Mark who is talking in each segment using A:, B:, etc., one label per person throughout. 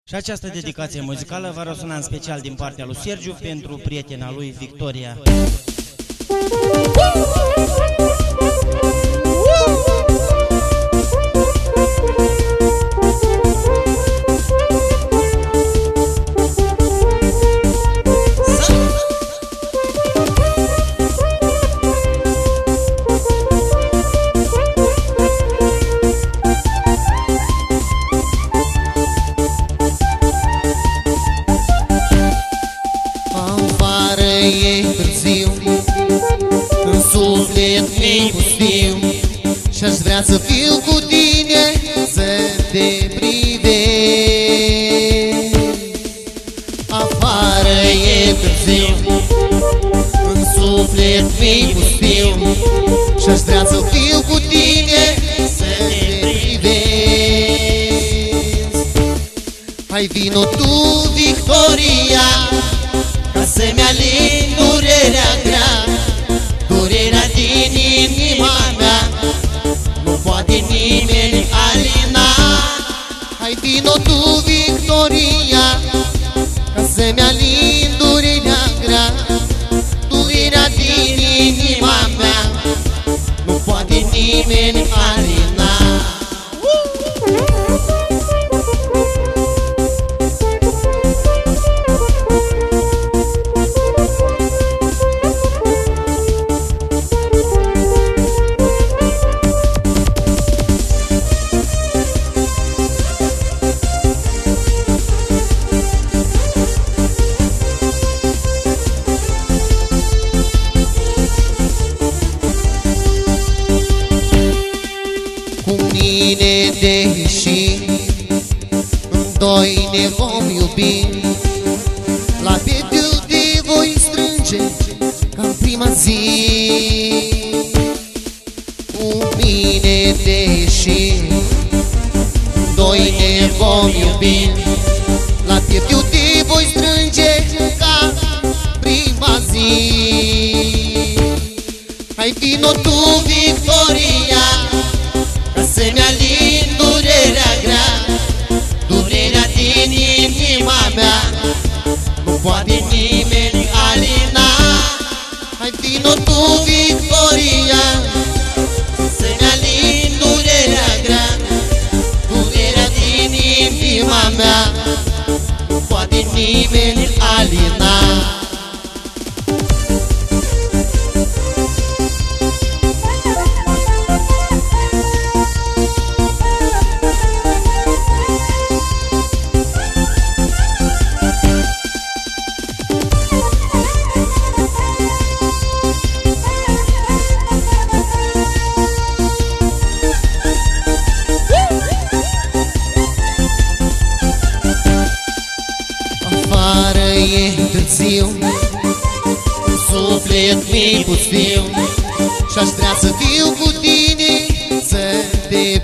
A: Și această dedicație muzicală va răsuna în special din partea lui Sergiu pentru prietena lui Victoria.
B: În suflet mi-i pustiu și-aș vrea să fiu cu tine, să te privesc. Afară e târziu, în suflet mi-i pustiu și-aș vrea să fiu cu tine, să te privesc. Hai vino tu, Victoria, ca să-mi alin durerea grea, durerea din inima mea, nu poate nimeni alina. Hai vino tu, Victoria, ca să-mi alin durerea grea, durerea din inima mea, nu poate nimeni alina. Deși doi ne vom iubi, la pieptul te voi strânge ca-n prima zi. Cu mine deși doi ne vom iubi, la pieptul te voi strânge ca prima zi. Hai vino tu, Victoria, ca să-mi alin durerea grea, durerea din inima mea, nu poate nimeni alina. Hai vino tu, Victoria, să-mi alin durerea grea, durerea din inima mea, nu poate nimeni alina. E târziu, în suflet mi-i pustiu și-aș vrea să fiu cu tine, să te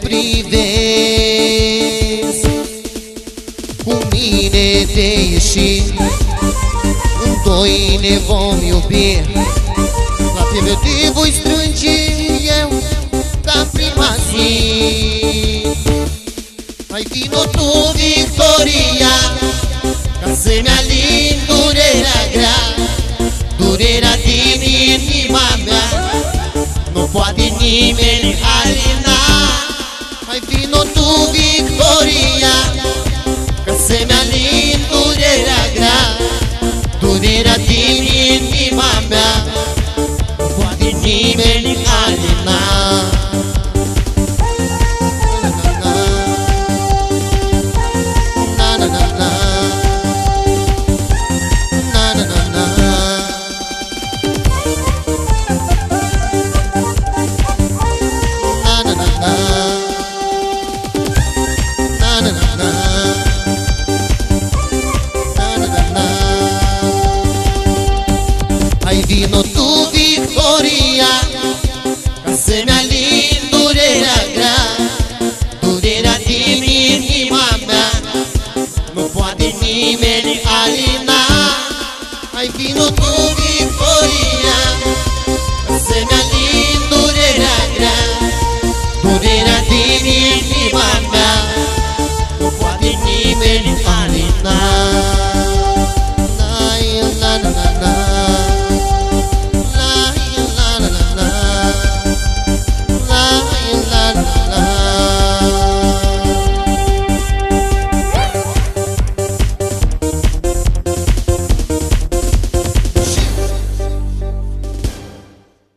B: privesc. Cu mine te ieși, în doi ne vom iubi, la pieptul te voi strânge eu ca prima zi. Hai vino tu, Victoria, ca să-mi alin durerea grea, durerea din inima mea, nu poate nimeni alina. Hai vino tu, Victoria, ca să-mi alin durerea grea, durerea din inima mea, nu poate nimeni alina. Hai vino tu, Victoria, ca să-mi alin durerea grea, durerea din inima mea, nu poate nimeni alina. Hai vino tu,